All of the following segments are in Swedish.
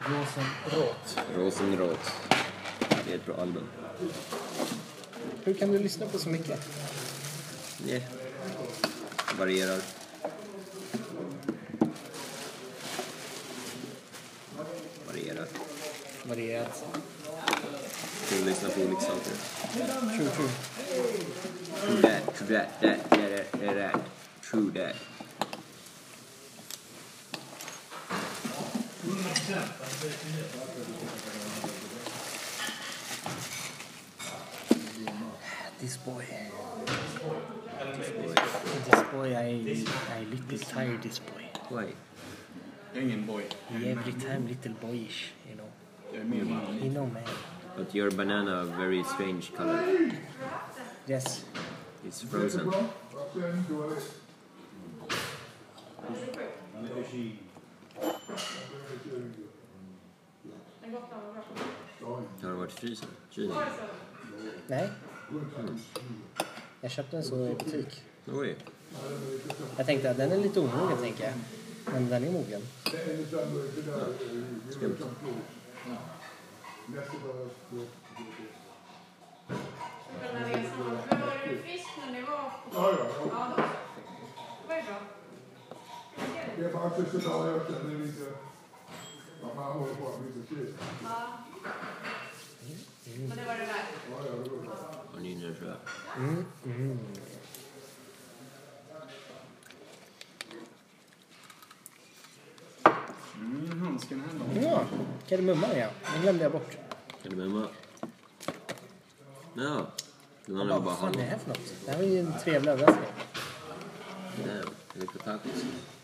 Rosenrot. Det är ett bra album. Hur kan du lyssna på så mycket? Nej. Varierar. Varierat. Du lyssnar på olika saker. True. True that. This boy, I little tired this boy. Why? Jag är ingen boy. Every time little boyish, you know. Jag är mer man. You know, man. But your banana very strange color. Yes. It's frozen. Har det varit frysen? Kylen? Nej. Jag köpte den så i butik. Oj. Jag tänkte att den är lite omogen, tänker jag. Men den är mogen. Skumt. Jag bara tyckte att jag kände lite att man håller på att bli så kul. Men det var det där. Och nynnar tror jag. Handsken här då. Ja, kardemumma, ja. Den glömde jag bort. Kardemumma. Ja. Den andra var Vad bara fan är det halva. här för något? Det här var ju en trevlig överraskning. Damn. Är det på tacos?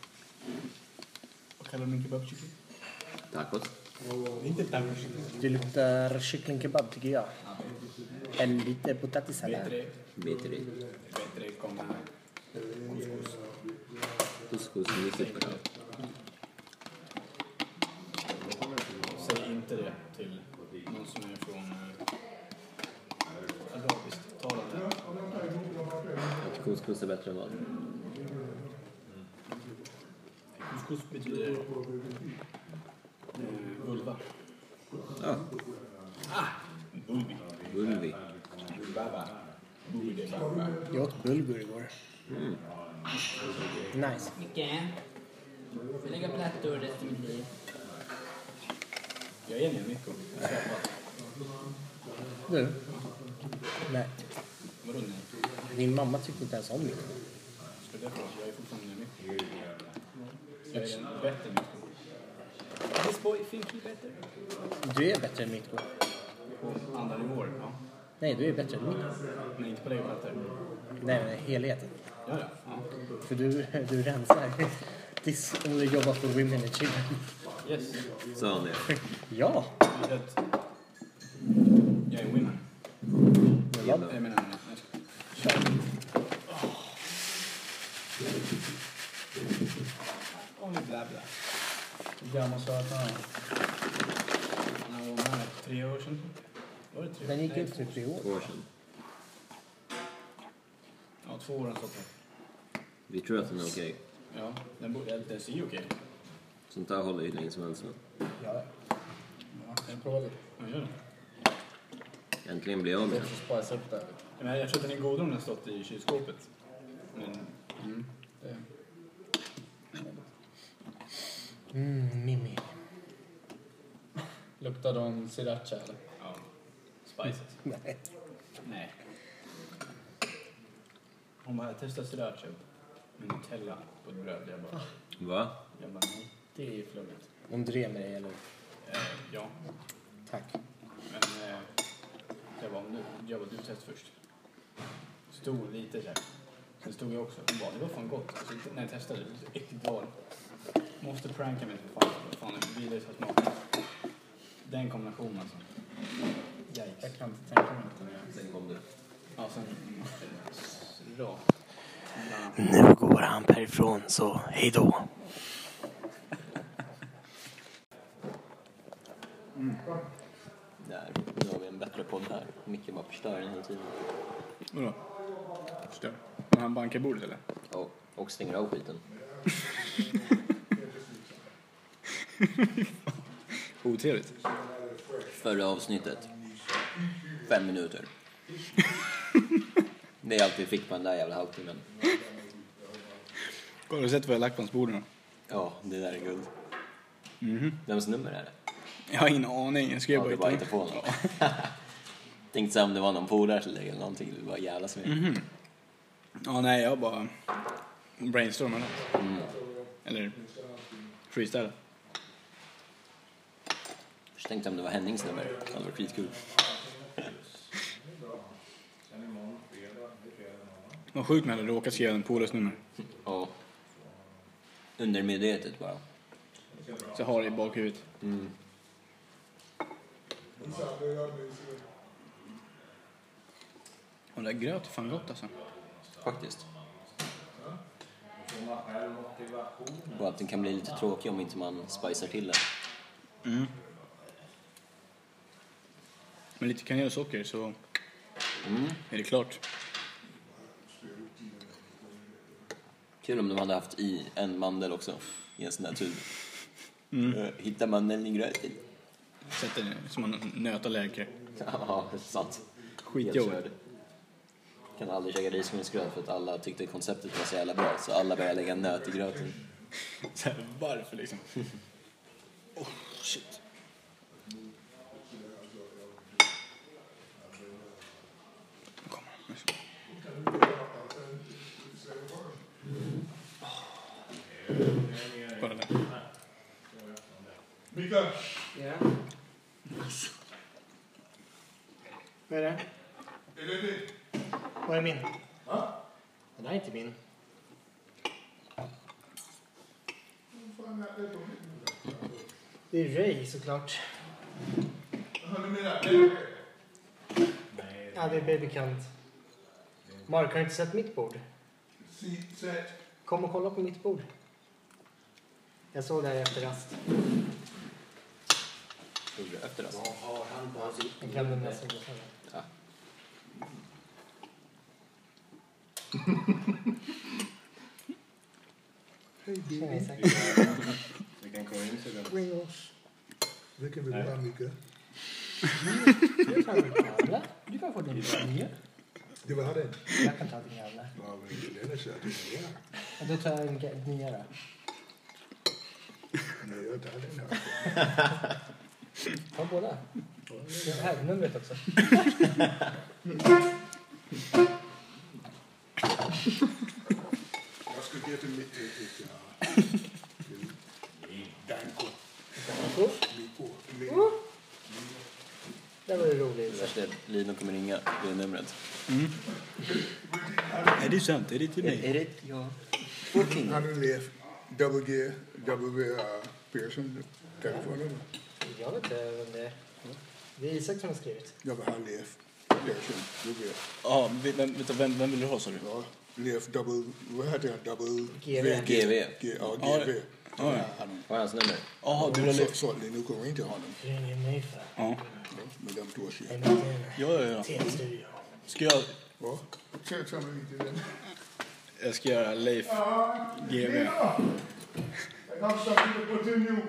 Vad kallar du min kebabkyckling? Tacos? Inte tacos. Det luktar kycklingkebab, tycker jag. En lite potatissallad. Bättre. Bättre kommer Couscous mysigt bra. Säg inte det till någon som är från arabiskt talande. Att couscous är bättre än vad? Couscous betyder vulva. Ja. Bulvi. Bulvi. Baba. Bulvi det baba. Jag åt bulgur igår. Nice. Micke, får lägga plattor resten av mitt liv. Jag är enig med Mikko. Du? Nej. Vadå nej? Din mamma tyckte inte ens om mig. Ska det för oss? Jag är fortfarande med Mikko. Jag är en bättre Mikko. This boy think he better. Du är bättre än Mikko. På andra nivåer, ja. Nej, du är bättre än Mikko. Men inte på det plattor. Nej, men helheten. Ja. För du rensar. This only jobbar för women and children. Yes. Sa han det? Ja. Jag är winner. Men vad? Jag menar, kör. Only bla bla. Hur gammal sa att han var med 3 år sedan. Var det 3 år? Den gick ut för 3 år. 2 år sedan. Ja, 2 år så. Vi tror att den är okej. Ja, den ser ju okej. Sånt där håller ju länge som helst. Ja. Jag provade. Ja, gör det. Äntligen blir jag av med den. Spara upp där. Men jag tror att den är godare om den stått i kylskåpet. Men, Mimmi. Luktar de sriracha eller? ja. Spicet. Nej. Nej. Hon bara, testa sriracha med Nutella på ett bröd. Jag bara, nej. Det är ju flummigt. De drev med dig, eller? Ja. Tack. Men jag var du test först. Stod lite så här. Sen stod jag också. Det var fan gott. Så när jag testade, det äckligt var det. Måste pranka mig för fan. Vidare så smak. Den kombinationen alltså. Yikes. Jag kan inte tänka mig att Sen kom det. Ja, sen rakt. Nu går han härifrån, så hej då. Där. Nu har vi en bättre podd här. Micke bara förstör den hela tiden. Vadå? Förstår. Men han bankar bordet eller? Ja, och stänger av skiten. Otrevligt. Förra avsnittet. 5 minuter. Det är allt vi fick på den där jävla halvtimmen. Har du sett vad jag lagt på hans bord nu? Ja, det där är guld. Vems nummer är det? Jag har ingen aning. Jag skrev Ja, du bara bara inte på något. Tänkte så om det var någon polare till dig eller någonting. Du var jävla smidigt. Ja, nej, jag bara brainstormade. Eller freestyle. Jag tänkte om det var Hennings nummer. Det hade varit skitkul. Vad sjukt när jag råkat skriva en polares nummer. Ja. Undermedvetet bara. Så jag har det i bakhuvudet. Och det där gröt är fan gott alltså. Faktiskt. Och att den kan bli lite tråkig om inte man spicar till den. Med lite kanel och socker så är det klart. Kul om de hade haft i en mandel också. I en sån där tub. Hitta mandeln i gröten. Sätter det som man nöt och läker. Ja, sant. Skitjobbigt. Kan aldrig käka risgrynsgröt för att alla tyckte konceptet var så jävla bra. Så alla började lägga nöt i gröten. Så här, varför liksom? Shit. Kom. Kolla där. Mika, Ja. Vad är det? är det ditt? Vad är min? Va? Den här är inte min. Vad fan är det? Det är Ray såklart. Jaha, du menar det? Ja, det är babykant. Mark, har du inte sett mitt bord? Sätt. Kom och kolla på mitt bord. Jag såg där efter rast. Gjorde du efter oss? Jag glömde med sig. Ja. Hej baby. Vi kan komma in så det. Ring oss. Vilken vill du ha, Mika? Du kan få din nya. Du vill ha den? Jag kan ta din gamla. Ja, men den är söt. Ja. Och då tar jag en nya då. Nej, jag tar den här. Ta båda. Det här numret också. Jag ska ge till mitt till Danko. Mikko. Det var ju Det roligt. värsta är att Lino kommer ringa. Det är numret. Är det sant? Är det till mig? Är det? Ja. Han är Leif. Double G. Pearson. Telefonnummer. Jag vet inte vem det är. Det är Isak som har skrivit. Jag vill ha Leif. Pearson. Du vet. Ja, vem vill du ha, sa du? Ja. Leif double. Vad heter jag? Double GV. GV. Ja, GV. Ja, ja. Vad är hans nummer? Jaha, du vill ha Så nu kommer inte honom. Ringer mig för. Ja. Med de två sig. Ja. TV-studio. Ska jag... Va? Säg mig lite den. Jag ska göra Leif GV. Jag kan stoppa det på till nu.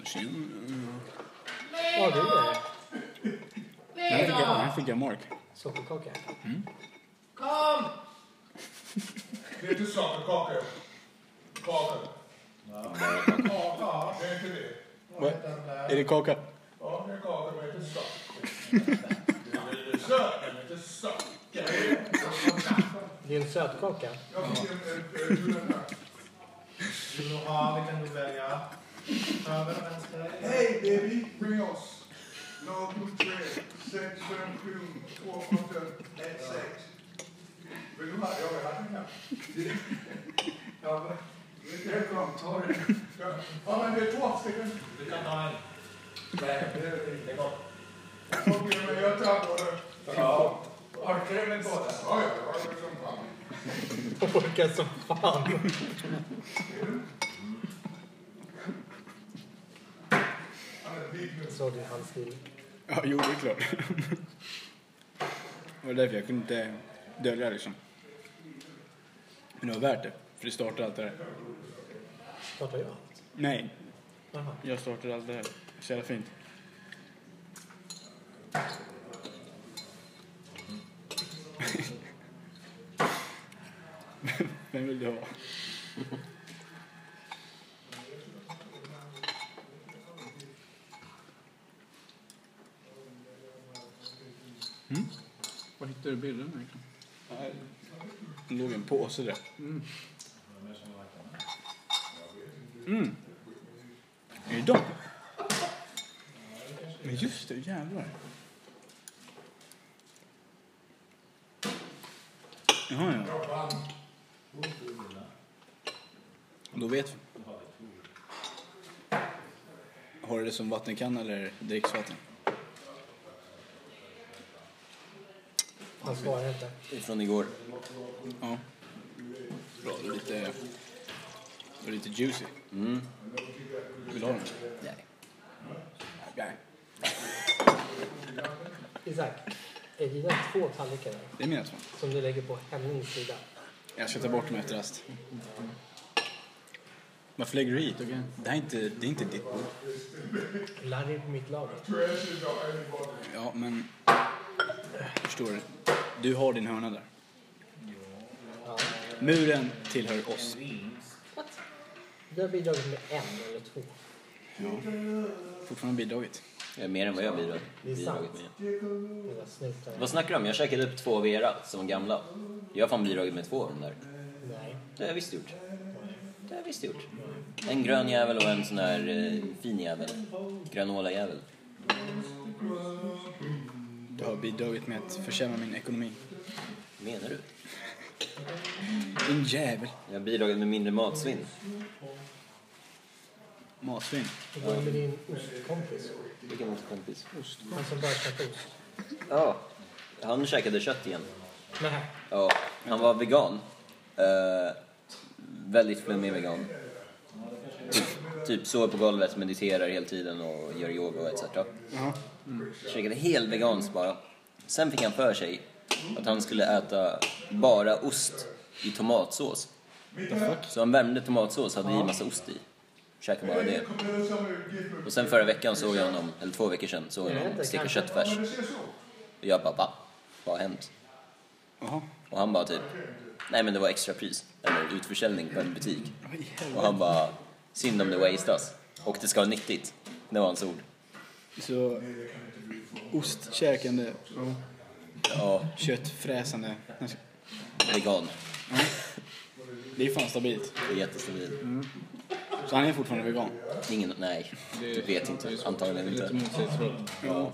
Ja, du är det. Den fick jag Mark. Sockerkaka. Kom! Det är inte sockerkaka. Kaka. Kaka, det är inte det. Vad? Är det kaka? Ja, det är kaka, men inte socker. Det är sött, men inte socker. Det är en sötkaka. Jag fick en den här. Vill du ha, vilken du välja? Höger och vänster? Hej baby, ring oss. 073 657 2816. Vill du ha? Ja, jag har den här. Ja, men det är bra. Ta den. Ja, men det är 2 stycken. Du kan ta en. Det är gott. Okej, men jag tar både. Ja. Har du krämen på det? Ja, ja, det är som fan. Orkar som fan. Han är big nu. Såg du hans stil? Ja, jo, det är klart. Det var därför jag kunde inte dölja liksom. Men det var värt det. För det startade allt det här. Startar jag allt? Nej, Jaha. jag startade allt det här. Så jävla fint. Vem vill du ha? Var hittar du bilden egentligen? Det låg en påse där. Är det dem? Men just det, jävlar. Jaha, ja. Då vet vi. Har du det som vattenkanna eller dricksvatten? Han svarar inte. Från igår. Ja. Bra, det är lite juicy. Vill du ha den? Nej. Nej. Isak, är dina 2 tallrikar där, Det är mina två. som du lägger på Hennings sida? Jag ska ta bort dem efter rast. Varför lägger du hit? Det är inte ditt bord. Larry är på mitt lag. Ja, men... Förstår du? Du har din hörna där. Ja. Muren tillhör oss. Du har bidragit med 1 eller 2. Ja. Fortfarande bidragit. Jag är mer än vad jag Det är bidragit sant. med. Jag snuttar. Vad snackar du om? Jag käkade upp 2 av era som var gamla. Jag har fan bidragit med 2 av dem där. Nej. Det har jag visst gjort. Det har jag visst gjort. En grön jävel och en sån här fin jävel. Granola jävel. Du har bidragit med att försämra min ekonomi. Menar du? En jävel. Jag har bidragit med mindre matsvinn. Matsvinn. Hur går det med din ostkompis? Vilken kompis? Han som bara käkar ost. Ja, han käkade kött igen. Nej. Ja, han var vegan. Väldigt flummig vegan. Typ sover på golvet, mediterar hela tiden och gör yoga och etc. Käkade helt vegans bara. Sen fick han för sig att han skulle äta bara ost i tomatsås. Så han värmde tomatsås och hade i massa ost i. Käkade bara det. Och sen förra veckan såg jag honom, eller 2 veckor sedan, såg jag honom steka köttfärs. Och jag bara, va? Vad har hänt? Och han bara typ, nej men det var extra pris. Eller utförsäljning på en butik. Och han bara, synd om det wastas. Och det ska vara nyttigt. Det var hans ord. Så ostkäkande, Ja, köttfräsande. vegan. Det är fan stabilt. Det är jättestabilt. Så han är fortfarande vegan. Ingen, nej, du vet inte. Antagligen Lite inte. motsägelsefullt. Ja.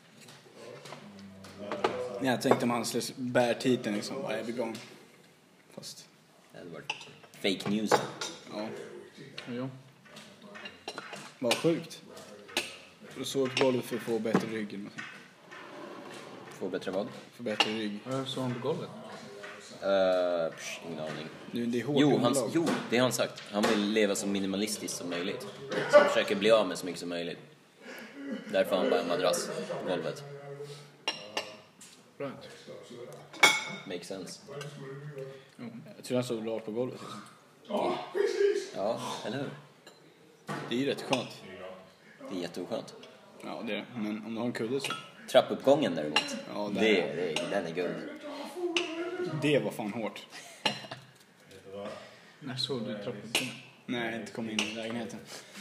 Jag tänkte om han skulle bär titeln liksom, jag är vegan. Fast, Det hade varit fake news. ja. Ja. Vad sjukt. Du såg på golvet för att få bättre rygg. Få bättre vad? Få bättre rygg. Vad sa han på golvet? Ingen aning. Det är hårt Jo, underlag. det har han sagt. Han vill leva så minimalistiskt som möjligt. Så han försöker bli av med så mycket som möjligt. Därför har han bara en madrass på golvet. Right. Makes sense. Jag tror han såg rart på golvet. Liksom. Ja, eller hur? Det är ju rätt skönt. Det är jätteoskönt. Ja, det är det. Men om du har en kudde så. Trappuppgången däremot. Ja, Den är guld. Det var fan hårt. När såg du trappan? Nej, jag inte kom in i lägenheten.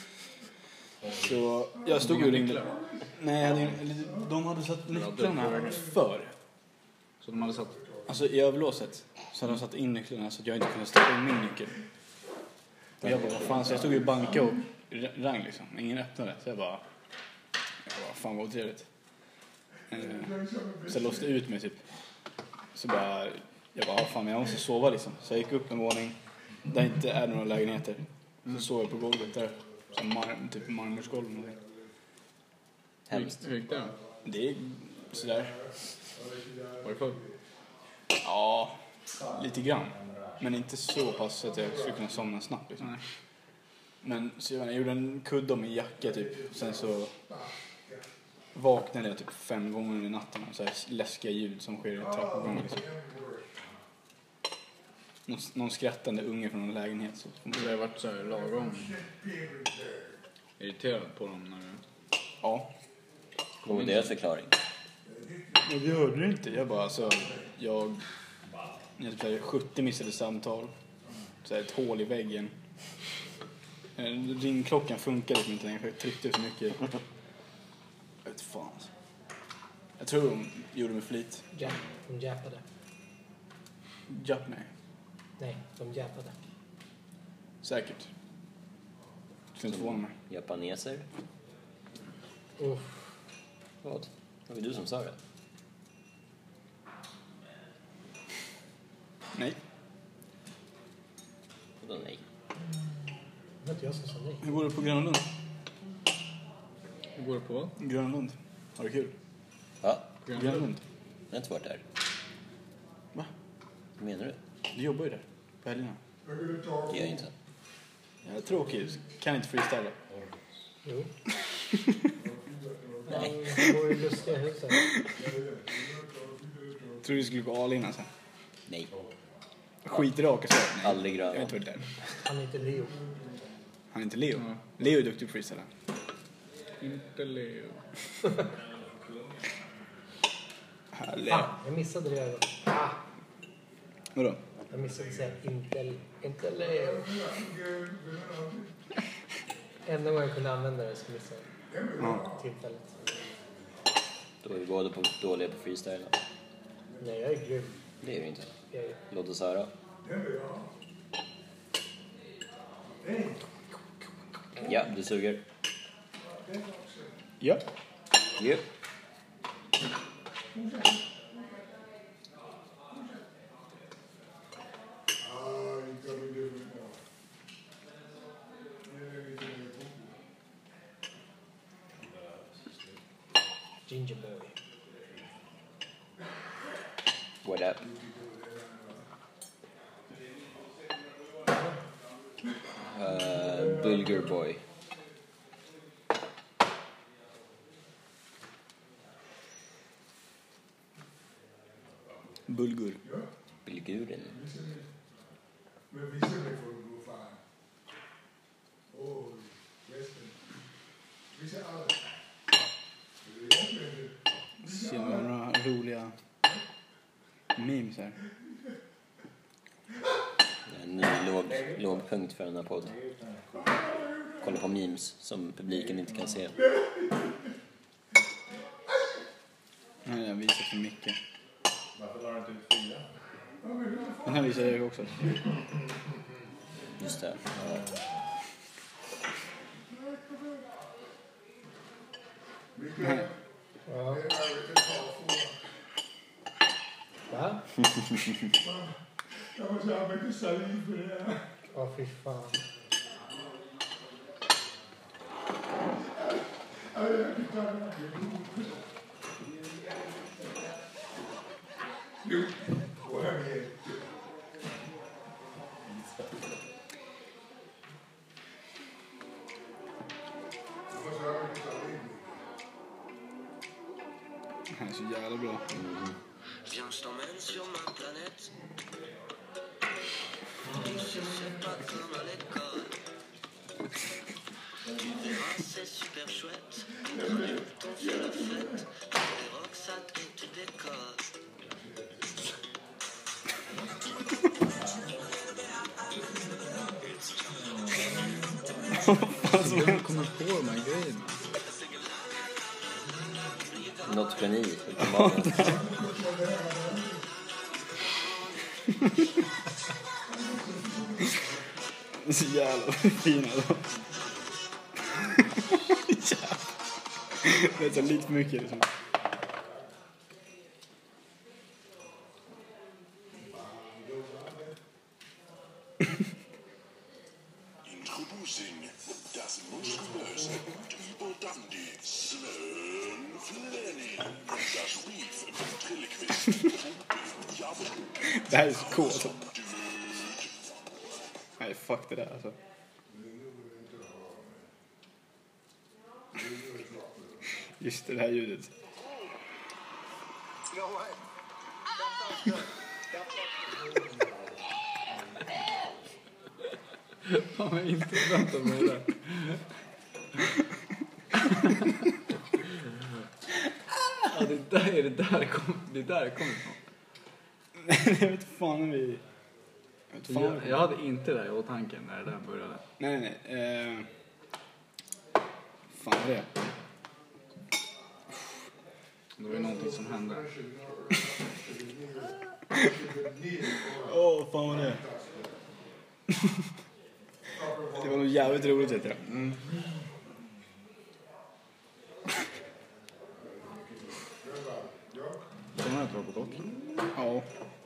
Så jag stod och ringde. Nej, de hade satt nycklarna för. Så de hade satt... Alltså i överlåset så hade de satt in nycklarna så att jag inte kunde stoppa in min nyckel. Och jag bara, vad fan, så jag stod ju i banka och rang liksom. Ingen öppnade. Så jag bara fan vad otrevligt. Så jag låste ut mig typ. Så bara, jag bara, fan jag måste sova liksom. Så jag gick upp en våning där inte är några lägenheter. Så sov jag på golvet där. Som typ marmorsgolv eller någonting. Hemskt. Hur gick det då? Det är sådär. Var det full? Ja, lite grann. Men inte så pass att jag skulle kunna somna snabbt liksom. Nej. Men så jag gjorde en kudde om min jacka typ. Sen så vaknade jag typ 5 gånger i natten. Så här läskiga ljud som sker i trappuppgången liksom. Någon skrattande unge från en lägenhet. Så. Du har varit så här lagom irriterad på dem när du... Ja. Vad var deras förklaring? Men vi hörde det inte. Jag bara alltså, jag typ 70 missade samtal. Så här, ett hål i väggen. Ringklockan funkade liksom inte längre för jag tryckte så mycket. Jag vet fan. Jag tror de gjorde med flit. Ja, de jäpade. Japp, nej. Nej, de jäpade. Säkert. Skulle inte förvåna mig. Japaneser? Vad? Det var du som sa det. Nej. Vadå nej? Det var inte jag som sa nej. Hur går det på Gröna Lund? Hur går det på vad? Gröna Lund. Har du kul? Va? Gröna Lund. Jag har inte varit där. Va? Vad menar du? Du jobbar ju där. På helgerna. Det gör jag inte. Jag är tråkig. Kan inte freestyla. Jo. Nej. Det var ju lustiga huset. Tror du skulle gå all in alltså. Nej. Skit raka så. Aldrig Jag har gröna. inte varit där. Han är inte Leo. Han är inte Leo. Leo är duktig på freestyla. Inte Leo. Härligt. Fan, jag missade det ögat. Ah, Vadå? jag missade att säga inte Leo. Enda gången jag kunde använda det så missade jag tillfället. Då är vi båda dåliga på freestyle. Nej, jag är grym. Det är vi inte. Jag är... Låt oss höra. Ja, du suger. Ja. Yep. Ginger boy. What up? Bulgur boy. Bulgur. Bulguren. Men vissa mig får gå fan. Åh, resten. Vissa alla. Ser några roliga memes här. En ny låg punkt för den här podden. Kolla på memes som publiken inte kan se. Nej, jag visar för mycket. Varför la du inte ut 4? Den här visar jag också. Just det. Ja. Nej. Ja. Va? Jag måste ha mycket saliv för det här. Ja, fy fan. Nu, och här med. Det här är så jävla bra. Viens, je t'emmène sur ma planète. Ici, c'est pas comme à l'école. Tu verras, c'est super chouette. Les adultes, on fait la fête. Les roxates et tu décolles. Alltså, Vem kommer på de här grejerna? Något geni. uppenbarligen. så jävla fina då. Det är så likt mycket liksom. Introducing das muskulöse Überdandy Sven Flenny. Das Reef Ventriloquist. Det här är så coolt. Nej, fuck det där alltså. Just det här ljudet. Fan, jag inte väntat mig det. är det där det kommer ifrån. Jag vet fan om vi... Jag hade inte det i åtanke när det där började. Nej. Fan vad är det? Det var ju någonting som hände. Fan vad är det? Det var nog jävligt roligt, vet jag. Kommer jag inte vara på Gotland? Ja.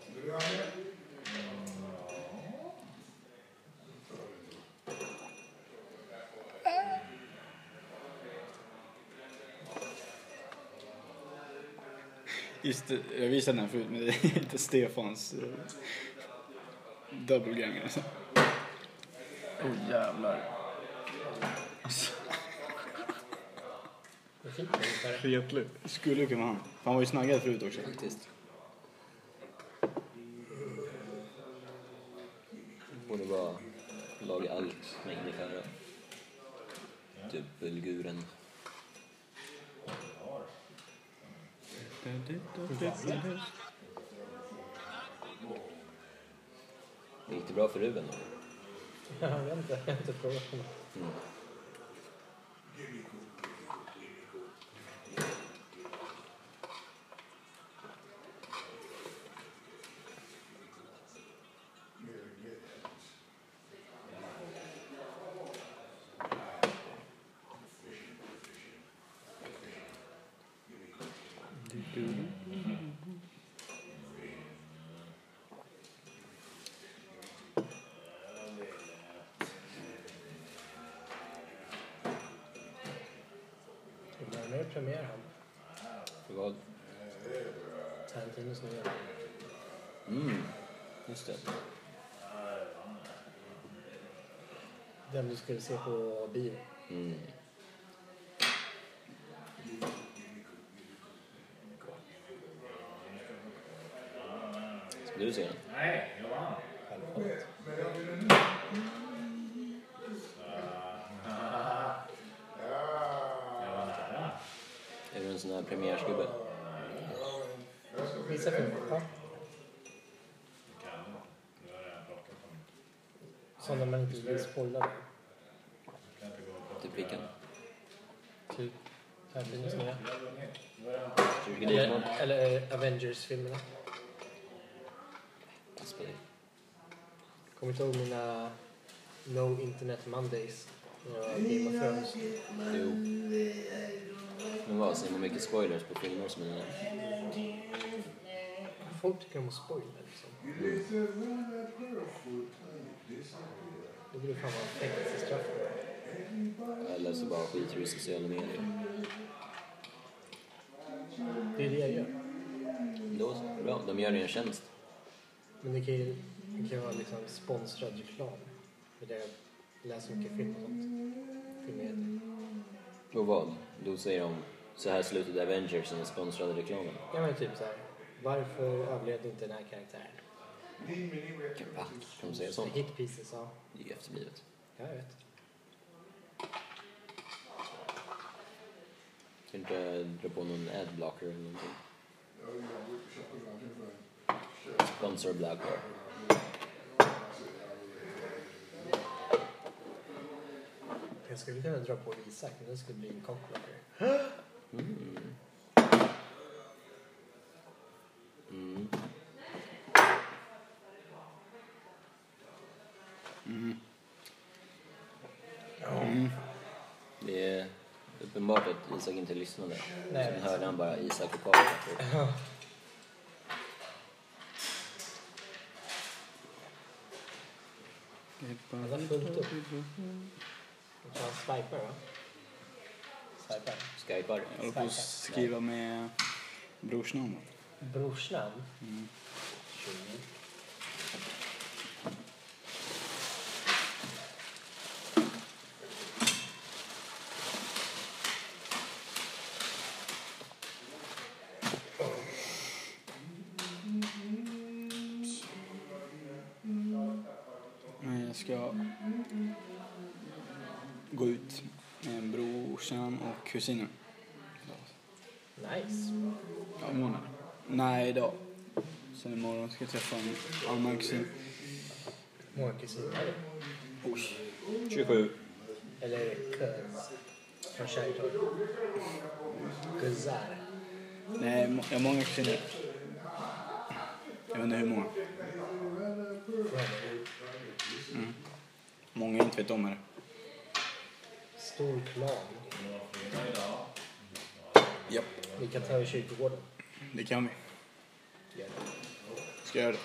Just det, jag visade den här förut, men det är inte Stefans dubbelgängare. Alltså. Jävlar. Fetligt. Skulle ju kunna vara han. Han var ju snaggad förut också. Faktiskt. Borde bara laga allt med ingefära. Typ bulguren. Gick det bra för Ruben? Jag vet inte. Jag har inte frågat honom. När är premiär han? För vad? Tarantinos nya. Just det. Den du skulle se på bio. Ska du se den? Nej, jag vann. Självfallet. Är du en sån här premiärsgubbe? Visa filmen. Ja. Sådana man inte vill spoila. Typ vilken? Typ Tarantinos nya. Eller... Eller Avengers-filmerna. Kommer inte ihåg mina No Internet Mondays. Game of Thrones. Jo. Men vad, ser man mycket spoilers på filmer som är... Folk tycker om att spoila liksom. Det borde fan vara fängelsestraff. Eller så bara skiter i sociala medier. Det är det jag gör. Då så, bra. De gör det en tjänst. Men det kan ju vara liksom sponsrad reklam. För det jag läser mycket film och sånt. Filmnyheter. Och vad? Då säger de så här slutade Avengers i den sponsrade reklamen. Ja men typ så här. Varför överlevde inte den här karaktären? Va? Kan de säga sånt? Hit pieces, ja. Det är ju efterblivet. Ja, jag vet. Kan du inte dra på någon adblocker eller någonting? Sponsor blocker. Jag skulle kunna dra på Isak, men det skulle bli en cockblocker. Det är uppenbart att Isak inte lyssnade. Nej. Sen hörde han bara Isak och Karl. Han har fullt upp. Han swipar, va? Swipar. Skypar. Jag håller på att skriva med brorsnamn. Brorsnamn? Jag ska gå ut med brorsan och kusinen. Nice. Ja, imorgon. Nej, idag. Sen imorgon ska jag träffa en annan kusin. Många kusiner. Oj. 27. Eller är det cuz? Från kärlekstorg. Kuzar. Nej, jag har många kusiner. Jag vet inte hur många. Många inte vet om det. Stor klan. Japp, Vi kan ta över kyrkogården. det kan vi. Gör det. Ska jag göra det?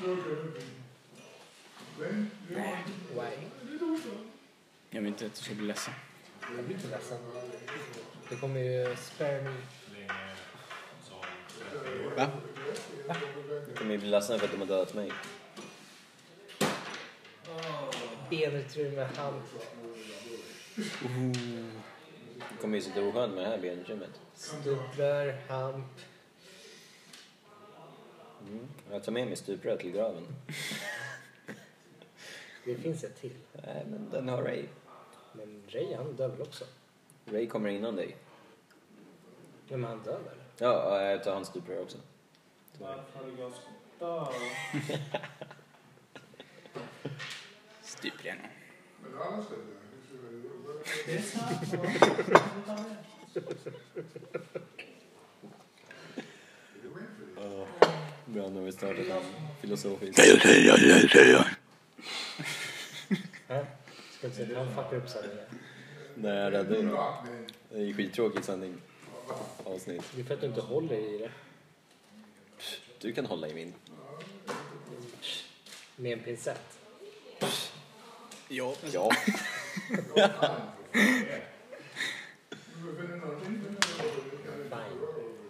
Why? Jag vill inte att du ska bli ledsen. Jag blir inte ledsen. Det kommer ju spare me. Va? Du kommer ju bli ledsen för att de har dödat mig. Benutrymme, hand. Du kommer ju sitta oskönt med det här benutrymmet. Stuprör, hamp. Jag tar med mig stuprör till graven. Det finns ett till. Nej, men den har Ray. Men Ray, han dör väl också? Ray kommer innan dig. Men han dör väl? Ja, jag tar hans stuprör också. Stuprena. Bra, nu har vi startat en filosofisk. Ska inte säga att han fuckar upp sändningen. Nej, jag räddade ju det. Det är ju skittråkigt sändning. Avsnitt. Det är för att du inte håller i det. Du kan hålla i min. Med en pincett. Ja. Ja. Fine.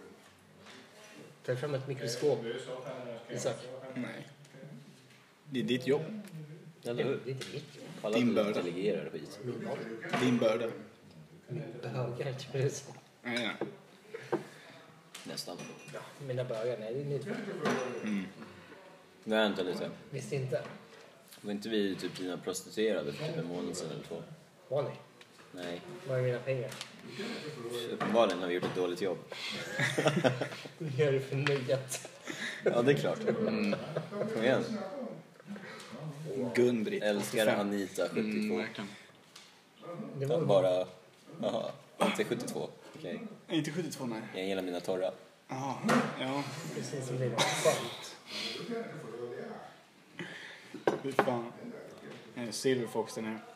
Ta fram ett mikroskop. Isak. Nej. Det är ditt jobb. Eller hur? Det är inte mitt jobb. Alla Din du börda. delegerar skit. Din börda. Bögar, tror jag så. Nej, Nästan. Ja, mina bögar, nej, det är mitt jobb. Vänta lite. Visst inte. Var inte vi typ dina prostituerade för typ en månad sedan eller 2? Var ni? Nej. Var är mina pengar? Uppenbarligen har vi gjort ett dåligt jobb. Nu gör det för nöjet. Ja, det är klart. Kom igen. Gun-Britt. Älskar Anita 72. Verkligen. Det var Bara... Jaha, inte 72. Okej. Inte 72, nej. Jag gillar mina torra. Jaha, ja. precis som det var skönt. Fy fan. Silverfox den här.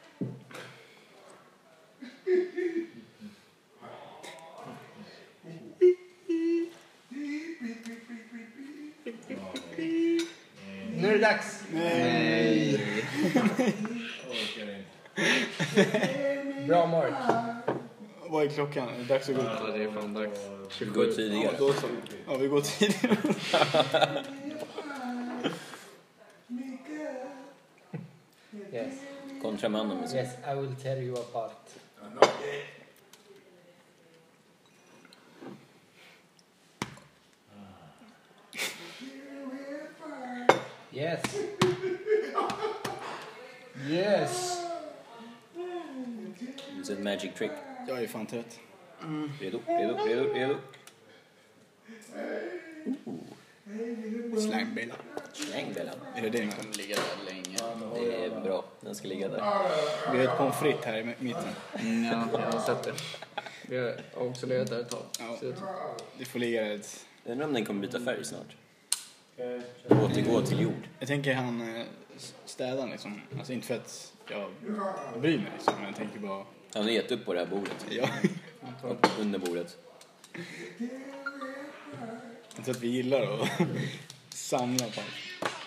Nu är det dags. Nej. Bra Mark. Vad är klockan? Är det dags att gå ut? Ja, det är fan dags. Vi går tidigare. Då så. Ja, vi går tidigare. Yes. Kontra mannen med Yes, I will tear you apart. Yes. Yes. It's a magic trick. Jag är fan trött. Redo. Slangbella. Släng Bella. Är det den? Den ligger där länge. Det är bra. Den ska ligga där. Vi har ett pommes frites här i mitten. Ja, jag har sett det. Vi har också legat där ett tag. Ja. Så Det får ligga där ett... Jag undrar om den kommer byta färg snart. Återgå till jord. Jag tänker han städaren liksom. Alltså inte för att jag bryr mig liksom, men jag tänker bara... Han har gett upp på det här bordet. Ja. Och under bordet. Jag tror att vi gillar att samla på allt.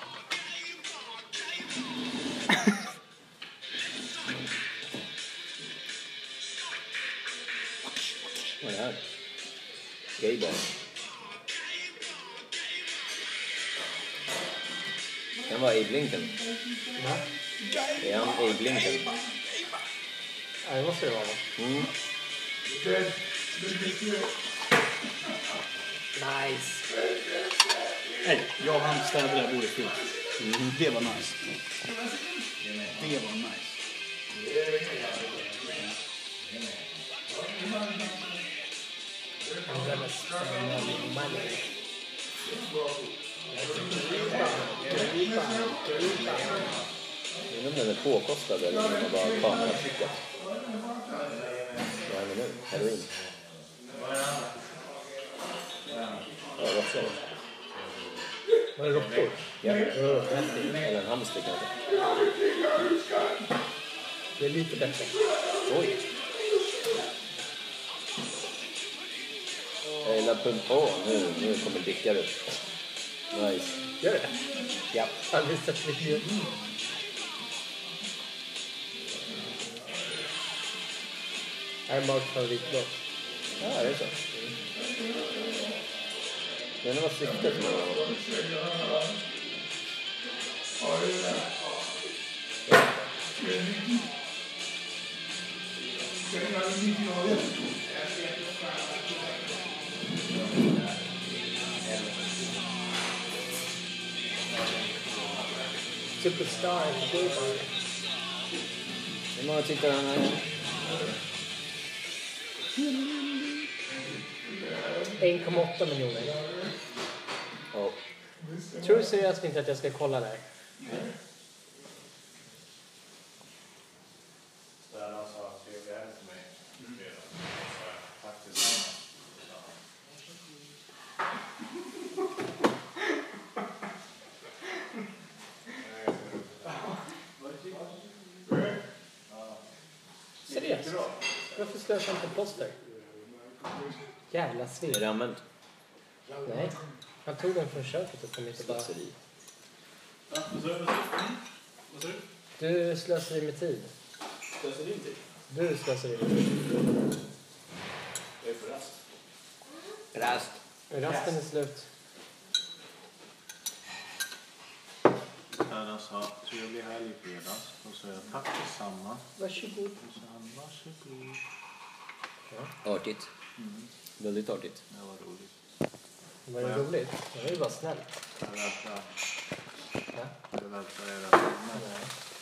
Vad är det här? Gaybar. Kan vara Abe Lincoln. Va? Är han Abe Lincoln? Ja, det måste det vara. Nice. Nej, jag och han städade det här bordet förut. Det var nice. Det var nice. Jag vet inte om den är påkostad eller om man bara kameratrycket. Vad händer nu? Heroin. Ja, vad säger du? Var det råttor? Ja. Eller en hamster kanske. Det är lite bättre. Oj. Jag gillar pumpa. Nu kommer dickar upp. Nice. Gör det? Ja. Aldrig sett video. Här är Marks favoritlåt. Ja, det är så. Men det var syftet med det. Superstar. Hur många tittar han här? 1,8 miljoner. Ja. Tror du seriöst inte att jag ska kolla där? Seriöst? Varför slösar han på plåster? Jävla svin. Är det använt? Nej. Han tog den från köpet och kom inte bara... Slöseri. Du slösar med tid. Slösar din tid? Du slösar med tid. Jag är på rast. Rast. Rasten är slut. Herrarna sa trevlig helg i fredags. Och så är jag tack detsamma. Varsågod. Och så han varsågod. Artigt. Väldigt artigt. Det var roligt. Var det roligt? Det var ju bara snällt. Jag väntar. Ja. Jag väntar era timmar. Nej.